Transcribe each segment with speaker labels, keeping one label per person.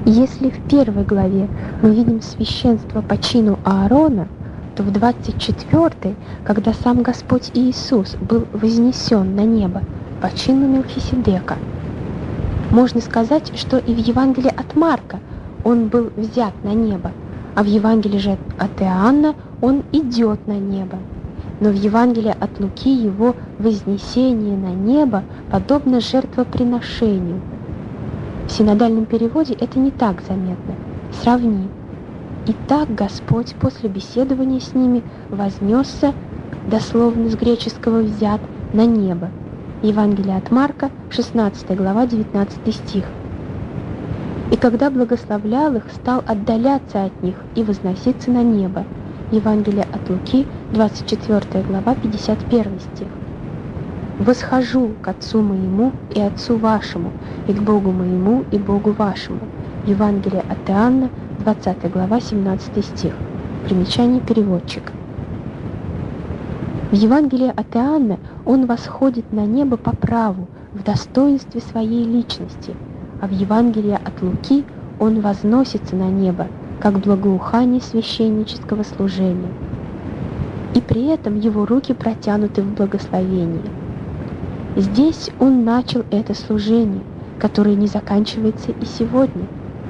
Speaker 1: Если в первой главе мы видим священство по чину Аарона, то в 24, когда сам Господь Иисус был вознесен на небо по чину Мелхиседека, можно сказать, что и в Евангелии от Марка он был взят на небо, а в Евангелии же от Иоанна он идет на небо. Но в Евангелии от Луки его вознесение на небо подобно жертвоприношению. В синодальном переводе это не так заметно. Сравни. «Итак Господь после беседования с ними вознесся, дословно с греческого «взят», на небо». Евангелие от Марка, 16 глава, 19 стих. «И когда благословлял их, стал отдаляться от них и возноситься на небо». Евангелие от Луки, 24 глава, 51 стих. «Восхожу к Отцу моему и Отцу вашему, и к Богу моему и Богу вашему». Евангелие от Иоанна, 20 глава, 17 стих. Примечание переводчика. В Евангелии от Иоанна он восходит на небо по праву, в достоинстве своей личности, а в Евангелии от Луки он возносится на небо, как благоухание священнического служения. И при этом его руки протянуты в благословении. Здесь он начал это служение, которое не заканчивается и сегодня.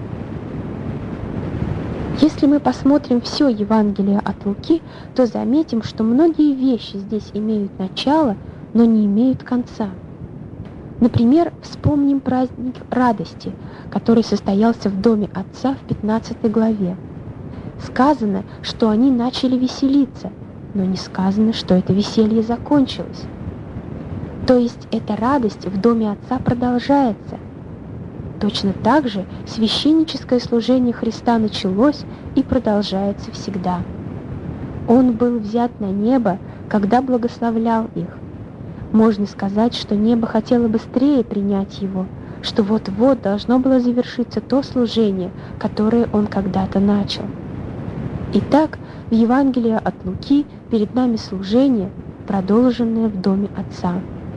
Speaker 1: Если мы посмотрим все Евангелие от Луки, то заметим, что многие вещи здесь имеют начало, но не имеют конца. Например, вспомним праздник радости, который состоялся в доме Отца в 15 главе. Сказано, что они начали веселиться, но не сказано, что это веселье закончилось. То есть эта радость в доме Отца продолжается. Точно так же священническое служение Христа началось и продолжается всегда. Он был взят на небо, когда благословлял их. Можно сказать, что небо хотело быстрее принять его, что вот-вот должно было завершиться то служение, которое он когда-то начал. Итак, в Евангелии от Луки перед нами служение, продолженное в доме Отца.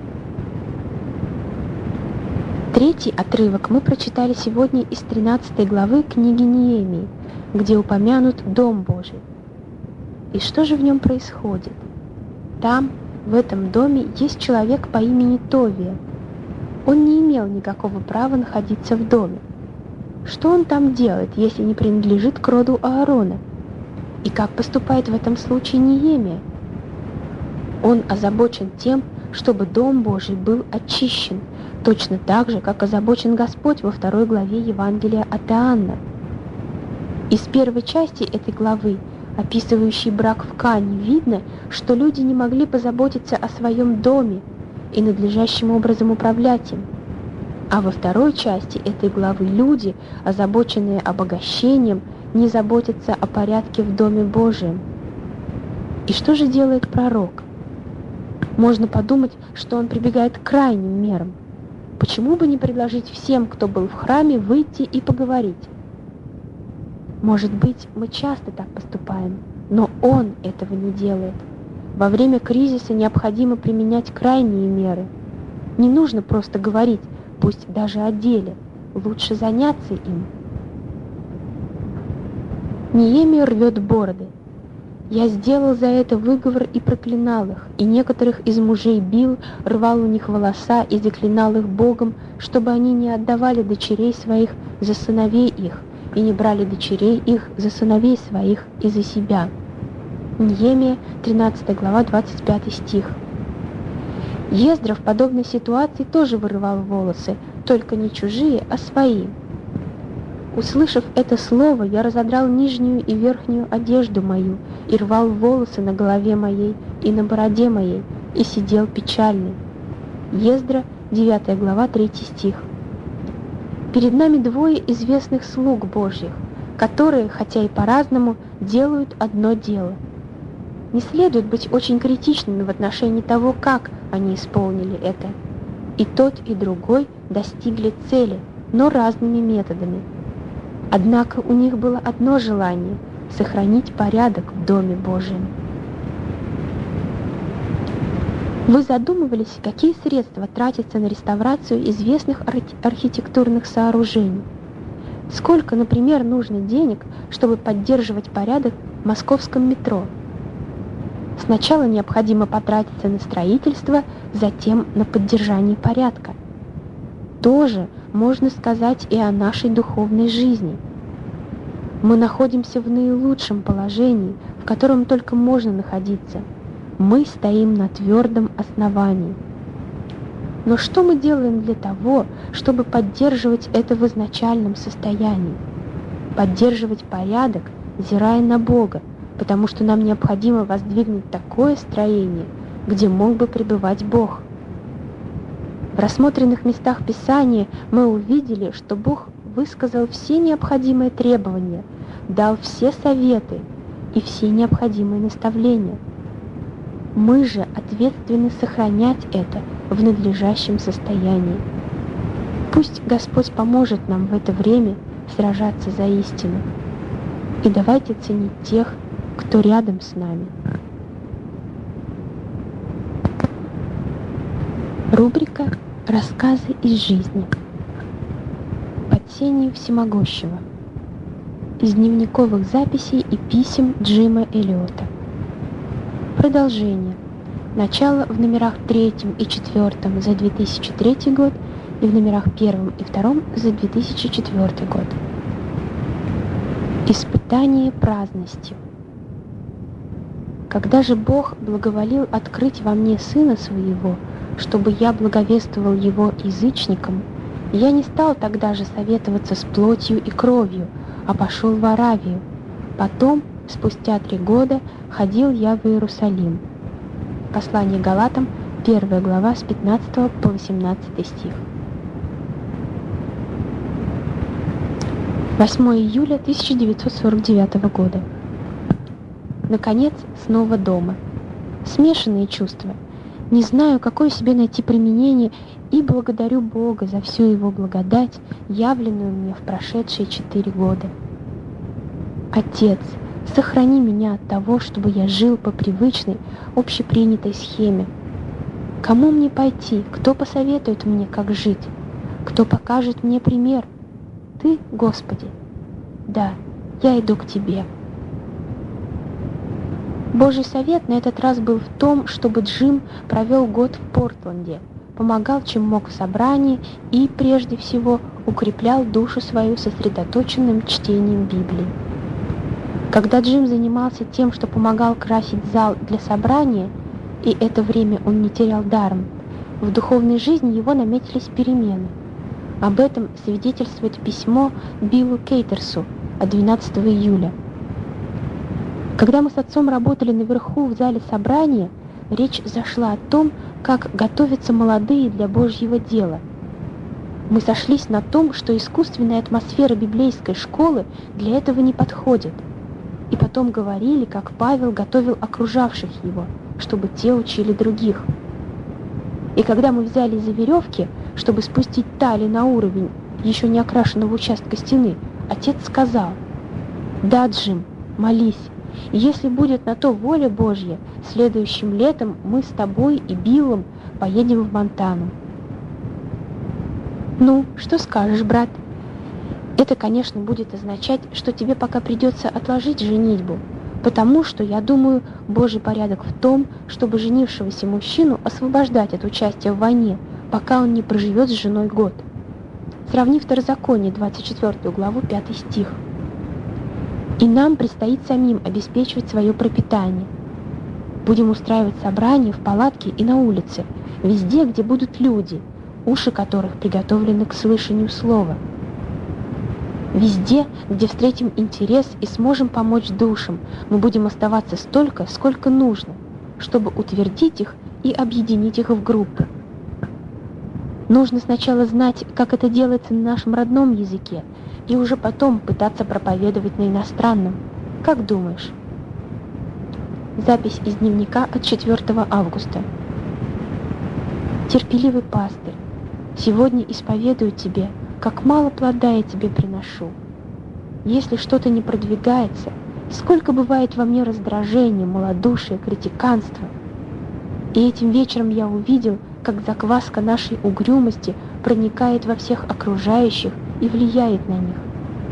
Speaker 1: Третий отрывок мы прочитали сегодня из 13 главы книги Неемии, где упомянут Дом Божий. И что же в нем происходит? Там, в этом доме, есть человек по имени Товия. Он не имел никакого права находиться в доме. Что он там делает, если не принадлежит к роду Аарона? И как поступает в этом случае Неемия? Он озабочен тем, чтобы Дом Божий был очищен, точно так же, как озабочен Господь во 2 главе Евангелия от Иоанна. Из первой части этой главы, описывающей брак в Кане, видно, что люди не могли позаботиться о своем доме и надлежащим образом управлять им. А во второй части этой главы люди, озабоченные обогащением, не заботятся о порядке в Доме Божием. И что же делает пророк? Можно подумать, что он прибегает к крайним мерам. Почему бы не предложить всем, кто был в храме, выйти и поговорить? Может быть, мы часто так поступаем, но он этого не делает. Во время кризиса необходимо применять крайние меры. Не нужно просто говорить, пусть даже о деле, лучше заняться им. Неемия рвет бороды. «Я сделал за это выговор и проклинал их, и некоторых из мужей бил, рвал у них волоса и заклинал их Богом, чтобы они не отдавали дочерей своих за сыновей их, и не брали дочерей их за сыновей своих и за себя». Неемия, 13 глава, 25 стих. Ездра в подобной ситуации тоже вырывал волосы, только не чужие, а свои. Услышав это слово, я разодрал нижнюю и верхнюю одежду мою, и рвал волосы на голове моей и на бороде моей, и сидел печальный. Ездра, 9 глава, 3 стих. Перед нами двое известных слуг Божьих, которые, хотя и по-разному, делают одно дело. Не следует быть очень критичными в отношении того, как они исполнили это. И тот, и другой достигли цели, но разными методами. Однако у них было одно желание – сохранить порядок в Доме Божьем. Вы задумывались, какие средства тратятся на реставрацию известных архитектурных сооружений? Сколько, например, нужно денег, чтобы поддерживать порядок в московском метро? Сначала необходимо потратиться на строительство, затем на поддержание порядка. Тоже можно сказать и о нашей духовной жизни. Мы находимся в наилучшем положении, в котором только можно находиться. Мы стоим на твердом основании. Но что мы делаем для того, чтобы поддерживать это в изначальном состоянии? Поддерживать порядок, взирая на Бога, потому что нам необходимо воздвигнуть такое строение, где мог бы пребывать Бог. В рассмотренных местах Писания мы увидели, что Бог высказал все необходимые требования, дал все советы и все необходимые наставления. Мы же ответственны сохранять это в надлежащем состоянии. Пусть Господь поможет нам в это время сражаться за истину. И давайте ценить тех, кто рядом с нами. Рубрика «Рассказы из жизни». Под сенью всемогущего. Из дневниковых записей и писем Джима Эллиота. Продолжение. Начало в номерах 3 и 4 за 2003 год и в номерах 1 и 2 за 2004 год. Испытание праздностью. Когда же Бог благоволил открыть во мне Сына Своего, чтобы я благовествовал Его язычникам, я не стал тогда же советоваться с плотью и кровью, а пошел в Аравию. Потом, спустя 3 года, ходил я в Иерусалим. Послание Галатам, 1 глава, с 15 по 18 стих. 8 июля 1949 года. Наконец, снова дома. Смешанные чувства. Не знаю, какое себе найти применение, и благодарю Бога за всю Его благодать, явленную мне в прошедшие 4 года. Отец, сохрани меня от того, чтобы я жил по привычной, общепринятой схеме. Кому мне пойти? Кто посоветует мне, как жить? Кто покажет мне пример? Ты, Господи? Да, я иду к Тебе. Божий совет на этот раз был в том, чтобы Джим провел год в Портленде, помогал, чем мог в собрании и, прежде всего, укреплял душу свою сосредоточенным чтением Библии. Когда Джим занимался тем, что помогал красить зал для собрания, и это время он не терял даром, в духовной жизни его наметились перемены. Об этом свидетельствует письмо Биллу Кейтерсу от 12 июля. Когда мы с отцом работали наверху в зале собрания, речь зашла о том, как готовятся молодые для Божьего дела. Мы сошлись на том, что искусственная атмосфера библейской школы для этого не подходит. И потом говорили, как Павел готовил окружавших его, чтобы те учили других. И когда мы взяли за веревки, чтобы спустить тали на уровень еще не окрашенного участка стены, отец сказал: «Да, Джим, молись. Если будет на то воля Божья, следующим летом мы с тобой и Биллом поедем в Монтану». Ну, что скажешь, брат? Это, конечно, будет означать, что тебе пока придется отложить женитьбу, потому что, я думаю, Божий порядок в том, чтобы женившегося мужчину освобождать от участия в войне, пока он не проживет с женой год. Сравни Второзаконие, 24 главу, 5 стих. И нам предстоит самим обеспечивать свое пропитание. Будем устраивать собрания в палатке и на улице, везде, где будут люди, уши которых приготовлены к слышанию слова. Везде, где встретим интерес и сможем помочь душам, мы будем оставаться столько, сколько нужно, чтобы утвердить их и объединить их в группы. Нужно сначала знать, как это делается на нашем родном языке, и уже потом пытаться проповедовать на иностранном. Как думаешь? Запись из дневника от 4 августа. Терпеливый пастырь, сегодня исповедую тебе, как мало плода я тебе приношу. Если что-то не продвигается, сколько бывает во мне раздражения, малодушия, критиканства. И этим вечером я увидел, как закваска нашей угрюмости проникает во всех окружающих и влияет на них.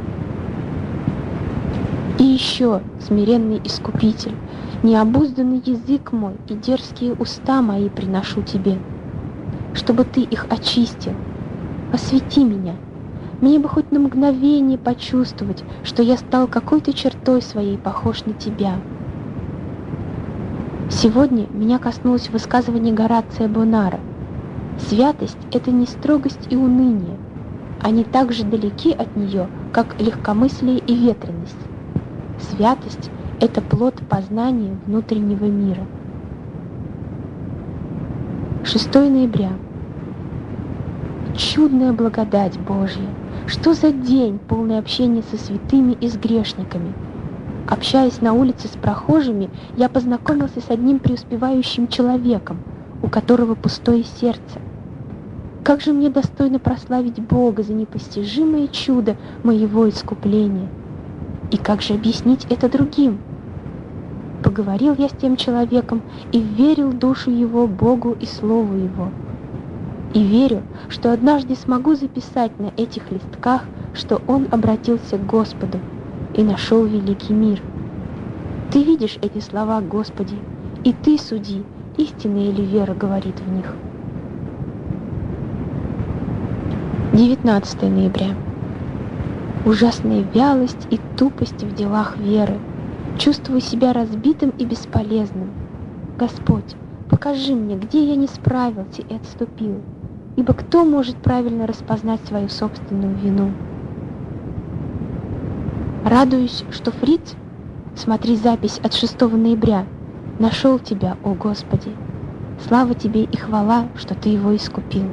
Speaker 1: еще, смиренный Искупитель, необузданный язык мой и дерзкие уста мои приношу Тебе, чтобы Ты их очистил. Освети меня. Мне бы хоть на мгновение почувствовать, что я стал какой-то чертой своей похож на Тебя. Сегодня меня коснулось высказывание Горация Бонара. Святость — это не строгость и уныние. Они так же далеки от нее, как легкомыслие и ветренность. Святость — это плод познания внутреннего мира. 6 ноября. Чудная благодать Божья! Что за день, полный общения со святыми и с грешниками! Общаясь на улице с прохожими, я познакомился с одним преуспевающим человеком, у которого пустое сердце. Как же мне достойно прославить Бога за непостижимое чудо моего искупления! И как же объяснить это другим? Поговорил я с тем человеком и верил душу его Богу и Слову Его. И верю, что однажды смогу записать на этих листках, что он обратился к Господу и нашел великий мир. Ты видишь эти слова, Господи, и Ты суди, истинная ли вера говорит в них. 19 ноября. Ужасная вялость и тупость в делах веры. Чувствую себя разбитым и бесполезным. Господь, покажи мне, где я не справился и отступил, ибо кто может правильно распознать свою собственную вину? Радуюсь, что Фриц, смотри запись от 6 ноября, нашел Тебя, о Господи. Слава Тебе и хвала, что Ты его искупил.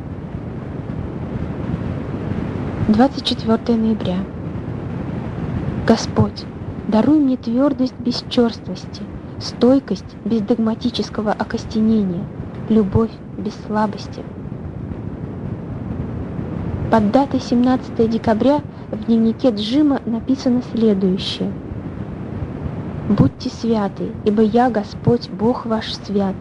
Speaker 1: 24 ноября. Господь, даруй мне твердость без черствости, стойкость без догматического окостенения, любовь без слабости. Под датой 17 декабря в дневнике Джима написано следующее. «Будьте святы, ибо я, Господь, Бог ваш, свят».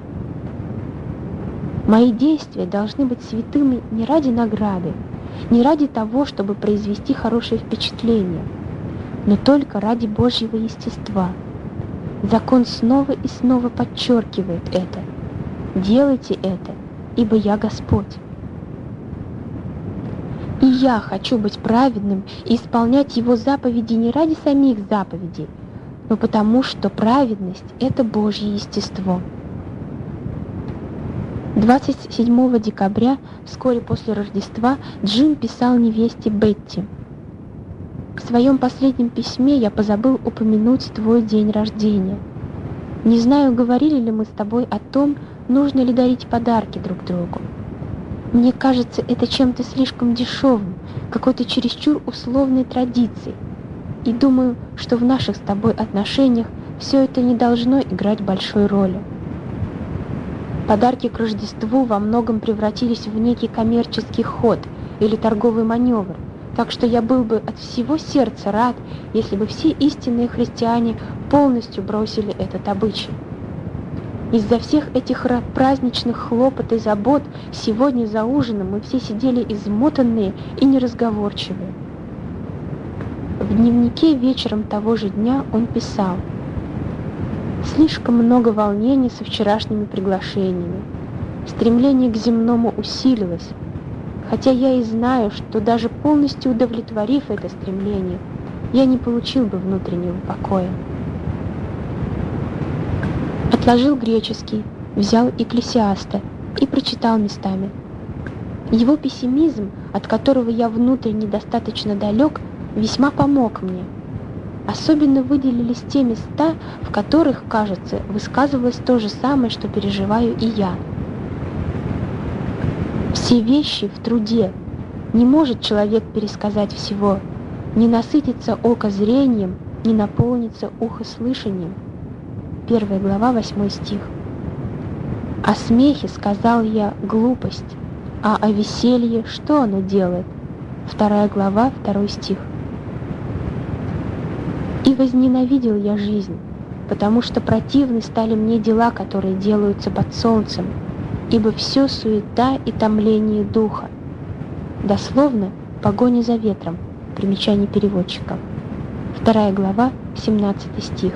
Speaker 1: Мои действия должны быть святыми не ради награды, не ради того, чтобы произвести хорошее впечатление, но только ради Божьего естества. Закон снова и снова подчеркивает это. Делайте это, ибо я Господь. И я хочу быть праведным и исполнять Его заповеди не ради самих заповедей, но потому, что праведность — это Божье естество. 27 декабря, вскоре после Рождества, Джим писал невесте Бетти. В своем последнем письме я позабыл упомянуть твой день рождения. Не знаю, говорили ли мы с тобой о том, нужно ли дарить подарки друг другу. Мне кажется, это чем-то слишком дешевым, какой-то чересчур условной традицией. И думаю, что в наших с тобой отношениях все это не должно играть большой роли. Подарки к Рождеству во многом превратились в некий коммерческий ход или торговый маневр, так что я был бы от всего сердца рад, если бы все истинные христиане полностью бросили этот обычай. Из-за всех этих праздничных хлопот и забот сегодня за ужином мы все сидели измотанные и неразговорчивые. В дневнике вечером того же дня он писал: «Слишком много волнений со вчерашними приглашениями. Стремление к земному усилилось, хотя я и знаю, что даже полностью удовлетворив это стремление, я не получил бы внутреннего покоя». Отложил греческий, взял Экклесиаста и прочитал местами. Его пессимизм, от которого я внутренне достаточно далек, весьма помог мне. Особенно выделились те места, в которых, кажется, высказывалось то же самое, что переживаю и я. Все вещи в труде. Не может человек пересказать всего, не насытиться око зрением, не наполниться ухо слышанием. 1 глава, 8 стих. О смехе сказал я глупость, а о веселье что оно делает? 2 глава, 2 стих. И возненавидел я жизнь, потому что противны стали мне дела, которые делаются под солнцем, ибо все суета и томление духа. Дословно, погоня за ветром. Примечание переводчика. 2 глава, 17 стих.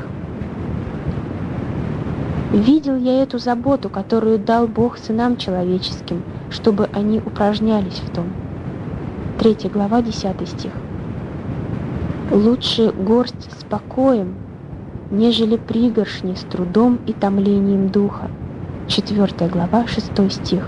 Speaker 1: «Видел я эту заботу, которую дал Бог сынам человеческим, чтобы они упражнялись в том». 3 глава, 10 стих. «Лучше горсть с покоем, нежели пригоршни с трудом и томлением духа». 4 глава, 6 стих.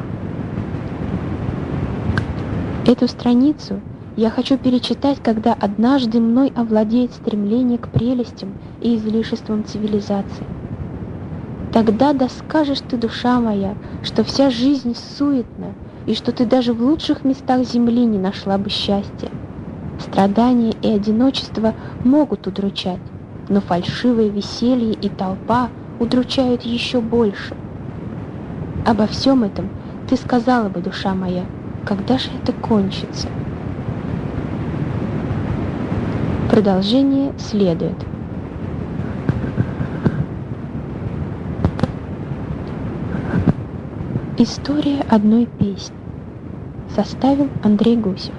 Speaker 1: Эту страницу я хочу перечитать, когда однажды мной овладеет стремление к прелестям и излишествам цивилизации. Тогда да скажешь ты, душа моя, что вся жизнь суетна, и что ты даже в лучших местах земли не нашла бы счастья. Страдания и одиночество могут удручать, но фальшивое веселье и толпа удручают еще больше. Обо всем этом ты сказала бы, душа моя, когда же это кончится? Продолжение следует. История одной песни. Составил Андрей Гусев.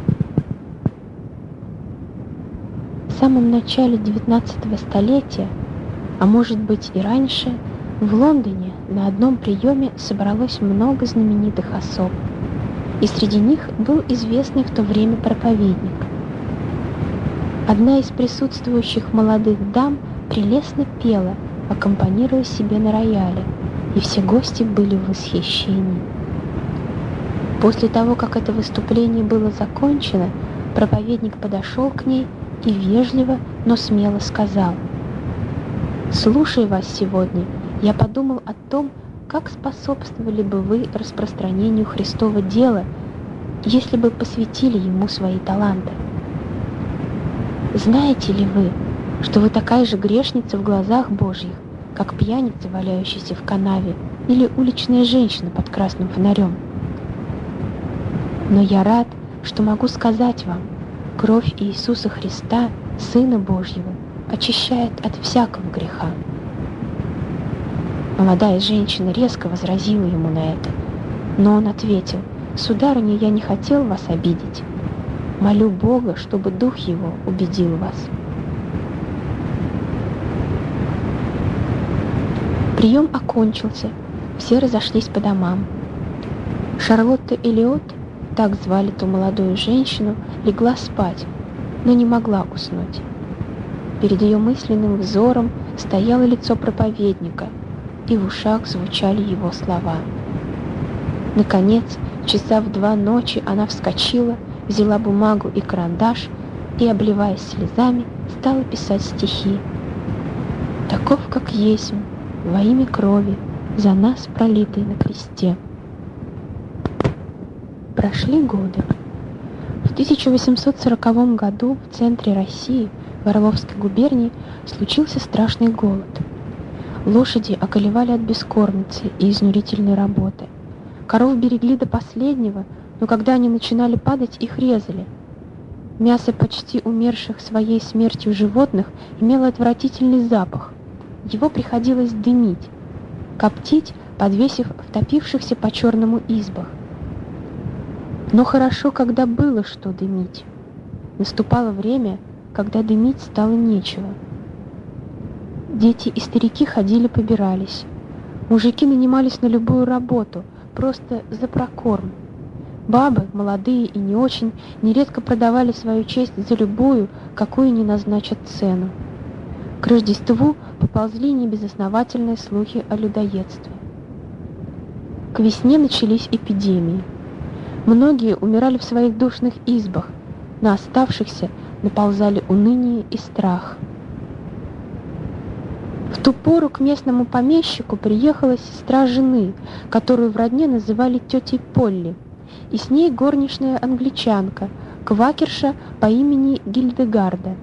Speaker 1: В самом начале 19 столетия, а может быть и раньше, в Лондоне на одном приеме собралось много знаменитых особ, и среди них был известный в то время проповедник. Одна из присутствующих молодых дам прелестно пела, аккомпанируя себе на рояле, и все гости были в восхищении. После того, как это выступление было закончено, проповедник подошел к ней и вежливо, но смело сказал: «Слушая вас сегодня, я подумал о том, как способствовали бы вы распространению Христова дела, если бы посвятили ему свои таланты. Знаете ли вы, что вы такая же грешница в глазах Божьих, как пьяница, валяющаяся в канаве, или уличная женщина под красным фонарем? Но я рад, что могу сказать вам, кровь Иисуса Христа, Сына Божьего, очищает от всякого греха». Молодая женщина резко возразила ему на это, но он ответил: «Сударыня, я не хотел вас обидеть. Молю Бога, чтобы Дух Его убедил вас». Прием окончился, все разошлись по домам. Шарлотта Эллиот, так звали ту молодую женщину, легла спать, но не могла уснуть. Перед ее мысленным взором стояло лицо проповедника, и в ушах звучали его слова. Наконец, часа в 2 ночи она вскочила, взяла бумагу и карандаш и, обливаясь слезами, стала писать стихи. «Таков, как есть, во имя крови, за нас пролитой на кресте». Прошли годы. В 1840 году в центре России, в Орловской губернии, случился страшный голод. Лошади околевали от бескормицы и изнурительной работы. Коров берегли до последнего, но когда они начинали падать, их резали. Мясо почти умерших своей смертью животных имело отвратительный запах. Его приходилось дымить, коптить, подвесив в топившихся по-черному избах. Но хорошо, когда было что дымить. Наступало время, когда дымить стало нечего. Дети и старики ходили-побирались. Мужики нанимались на любую работу, просто за прокорм. Бабы, молодые и не очень, нередко продавали свою честь за любую, какую ни назначат цену. К Рождеству поползли небезосновательные слухи о людоедстве. К весне начались эпидемии. Многие умирали в своих душных избах, на оставшихся наползали уныние и страх. В ту пору к местному помещику приехала сестра жены, которую в родне называли тетей Полли, и с ней горничная англичанка, квакерша по имени Гильдегарда.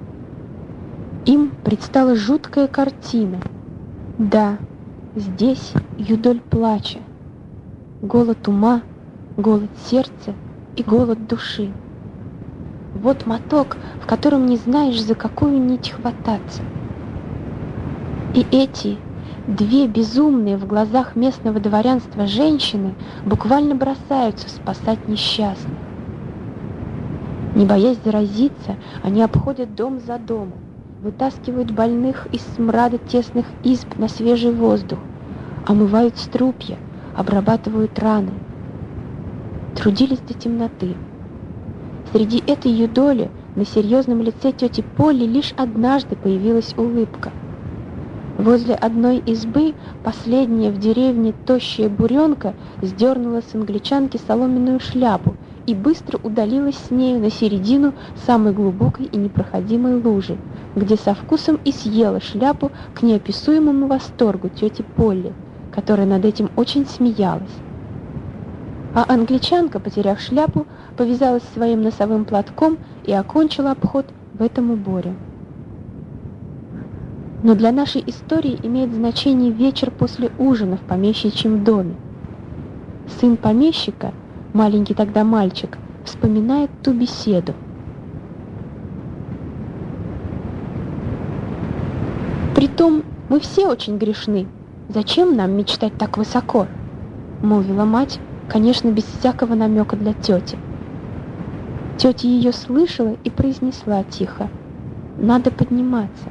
Speaker 1: Им предстала жуткая картина. Да, здесь юдоль плача, голод ума, голод сердца и голод души. Вот моток, в котором не знаешь, за какую нить хвататься. И эти 2 безумные в глазах местного дворянства женщины буквально бросаются спасать несчастных. Не боясь заразиться, они обходят дом за домом, вытаскивают больных из смрада тесных изб на свежий воздух, омывают струпья, обрабатывают раны. Трудились до темноты. Среди этой юдоли на серьезном лице тети Полли лишь однажды появилась улыбка. Возле одной избы последняя в деревне тощая буренка сдернула с англичанки соломенную шляпу и быстро удалилась с нею на середину самой глубокой и непроходимой лужи, где со вкусом и съела шляпу к неописуемому восторгу тети Полли, которая над этим очень смеялась. А англичанка, потеряв шляпу, повязалась своим носовым платком и окончила обход в этом уборе. Но для нашей истории имеет значение вечер после ужина в помещичьем доме. Сын помещика, маленький тогда мальчик, вспоминает ту беседу. «Притом мы все очень грешны. Зачем нам мечтать так высоко?» — молвила мать, конечно, без всякого намека для тети. Тетя ее слышала и произнесла тихо: «Надо подниматься».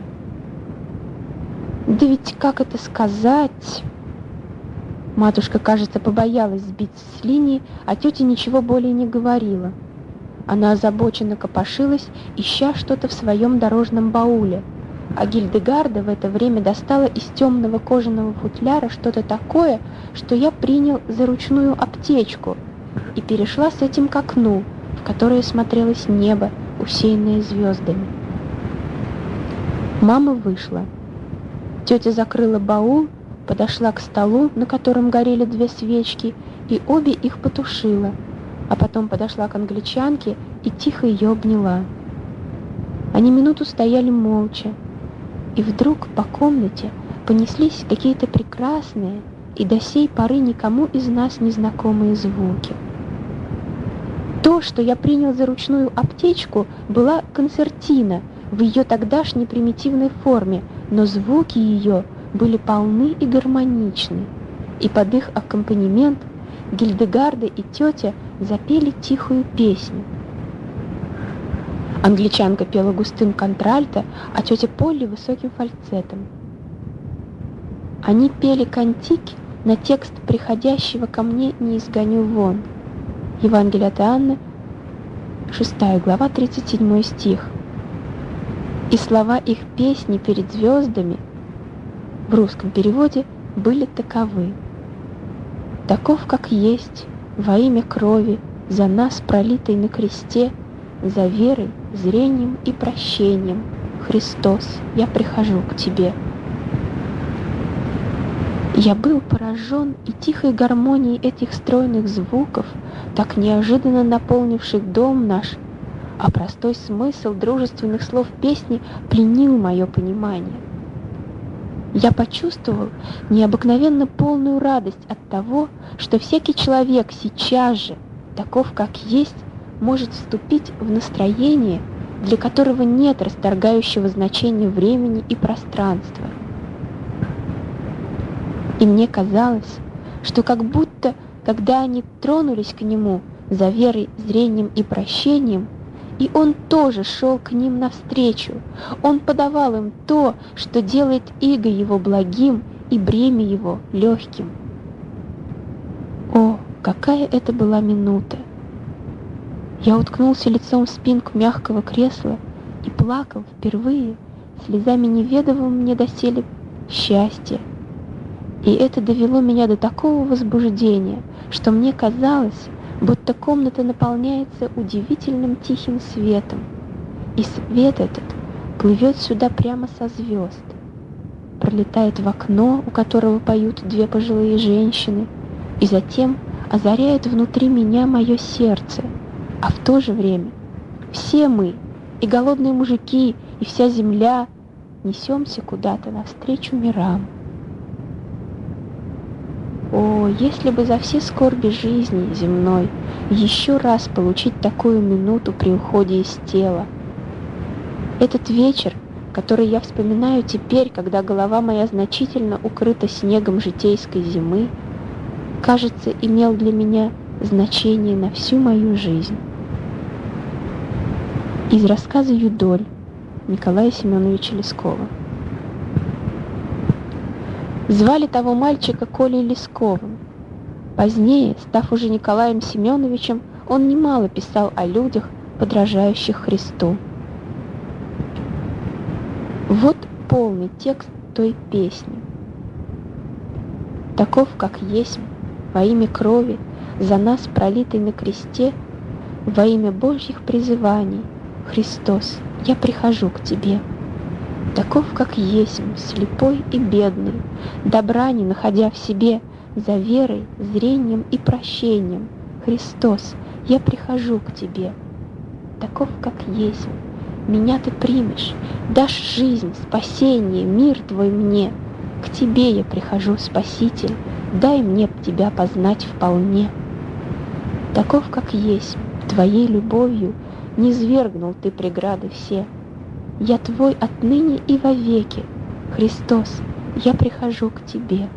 Speaker 1: «Да ведь как это сказать?» Матушка, кажется, побоялась сбиться с линии, а тетя ничего более не говорила. Она озабоченно копошилась, ища что-то в своем дорожном бауле, а Гильдегарда в это время достала из темного кожаного футляра что-то такое, что я принял за ручную аптечку, и перешла с этим к окну, в которое смотрелось небо, усеянное звездами. Мама вышла. Тетя закрыла баул, подошла к столу, на котором горели 2 свечки, и обе их потушила, а потом подошла к англичанке и тихо ее обняла. Они минуту стояли молча, и вдруг по комнате понеслись какие-то прекрасные и до сей поры никому из нас незнакомые звуки. То, что я принял за ручную аптечку, была концертина в ее тогдашней примитивной форме, но звуки ее были полны и гармоничны, и под их аккомпанемент Гильдегарда и тетя запели тихую песню. Англичанка пела густым контральто, а тетя Полли высоким фальцетом. Они пели кантики на текст приходящего ко мне не изгоню вон. Евангелие от Иоанна, 6 глава, 37 стих. И слова их песни перед звездами в русском переводе были таковы: «Таков, как есть, во имя крови, за нас пролитой на кресте, за верой, зрением и прощением, Христос, я прихожу к Тебе». Я был поражен и тихой гармонией этих стройных звуков, так неожиданно наполнивших дом наш, а простой смысл дружественных слов песни пленил мое понимание. Я почувствовал необыкновенно полную радость от того, что всякий человек сейчас же, таков как есть, может вступить в настроение, для которого нет расторгающего значения времени и пространства. И мне казалось, что как будто, когда они тронулись к нему за верой, зрением и прощением, и он тоже шел к ним навстречу, он подавал им то, что делает иго его благим и бремя его легким. О, какая это была минута! Я уткнулся лицом в спинку мягкого кресла и плакал впервые слезами неведомого мне доселе счастья. И это довело меня до такого возбуждения, что мне казалось, будто комната наполняется удивительным тихим светом, и свет этот плывет сюда прямо со звезд, пролетает в окно, у которого поют 2 пожилые женщины, и затем озаряет внутри меня мое сердце, а в то же время все мы, и голодные мужики, и вся земля, несемся куда-то навстречу мирам. О, если бы за все скорби жизни земной еще раз получить такую минуту при уходе из тела. Этот вечер, который я вспоминаю теперь, когда голова моя значительно укрыта снегом житейской зимы, кажется, имел для меня значение на всю мою жизнь. Из рассказа «Юдоль» Николая Семеновича Лескова. Звали того мальчика Колей Лесковым. Позднее, став уже Николаем Семеновичем, он немало писал о людях, подражающих Христу. Вот полный текст той песни. Таков, как есть, во имя крови, за нас пролитой на кресте, во имя Божьих призываний, Христос, я прихожу к Тебе. Таков, как есть, слепой и бедный, добра не находя в себе, за верой, зрением и прощением, Христос, я прихожу к Тебе. Таков, как есть, меня Ты примешь, дашь жизнь, спасение, мир Твой мне. К Тебе я прихожу, Спаситель, дай мне Тебя познать вполне. Таков, как есть, Твоей любовью низвергнул Ты преграды все. Я Твой отныне и вовеки, Христос, я прихожу к Тебе.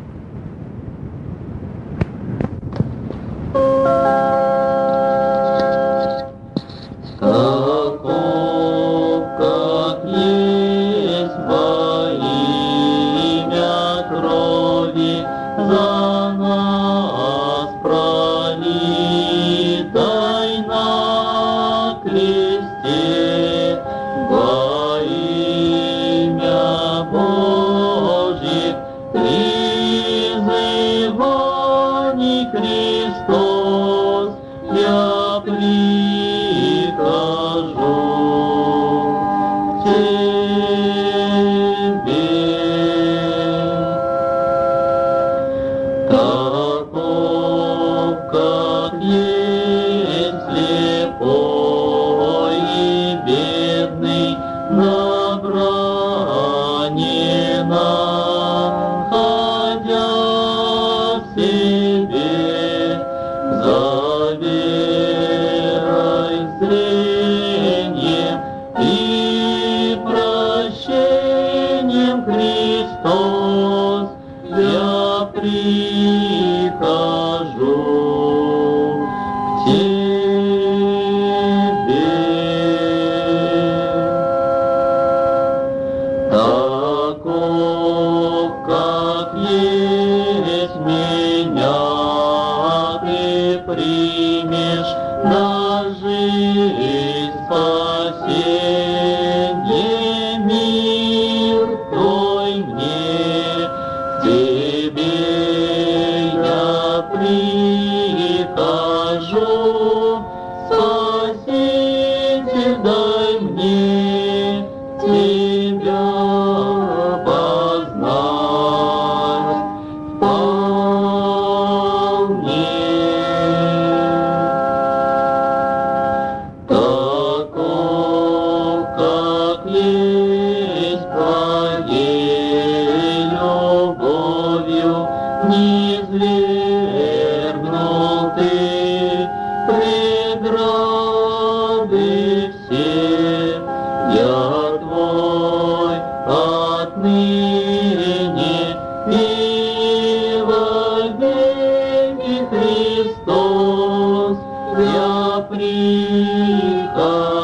Speaker 2: Христос, я прихожу.